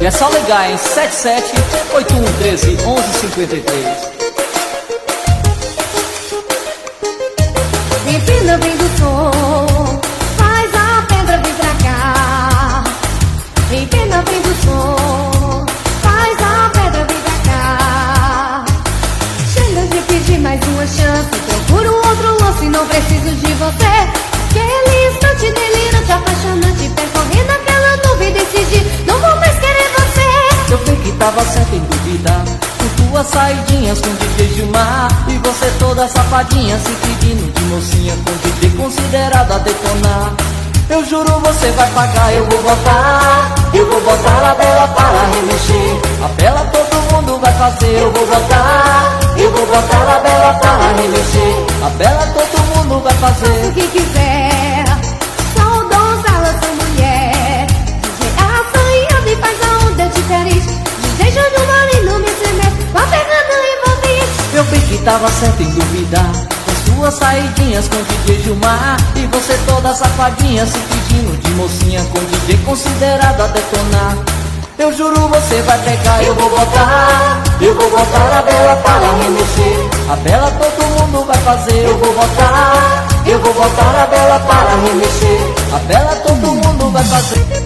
E é só ligar em 7781131153. Empina, vem do som, faz a pedra vir pra cá. Empina, vem do som, faz a pedra vir pra cá. Chega de pedir mais uma chance, procuro outro lance, não preciso de você. Aquele instante delirante, apaixonante, percorrendo aquela nuvem, decidi, não vou mais querer você. Eu vi que tava certo em duvidar, com tuas saidinhas com DJ Gilmar, e você toda safadinha se pedindo de mocinha com DJ considerado a detonar. Eu juro você vai pagar, eu vou botar a Bela para remexer. A Bela todo mundo vai fazer, eu vou botar a Bela para remexer. A Bela todo mundo vai fazer. Faça o que quiser, sou donzela, sou mulher. DJ assanhado e faz a onda diferente. DJ Júnior Marino me tremer, vai pegando envolvente. Eu vi que tava certo em duvidar, com suas saidinhas com DJ Gilmar, e você toda safadinha se pedindo de mocinha com DJ considerado a detonar. Eu juro você vai pegar, eu vou botar a Bela para remexer. A Bela todo mundo vai fazer, eu vou botar a Bela para remexer. A Bela todo mundo vai fazer.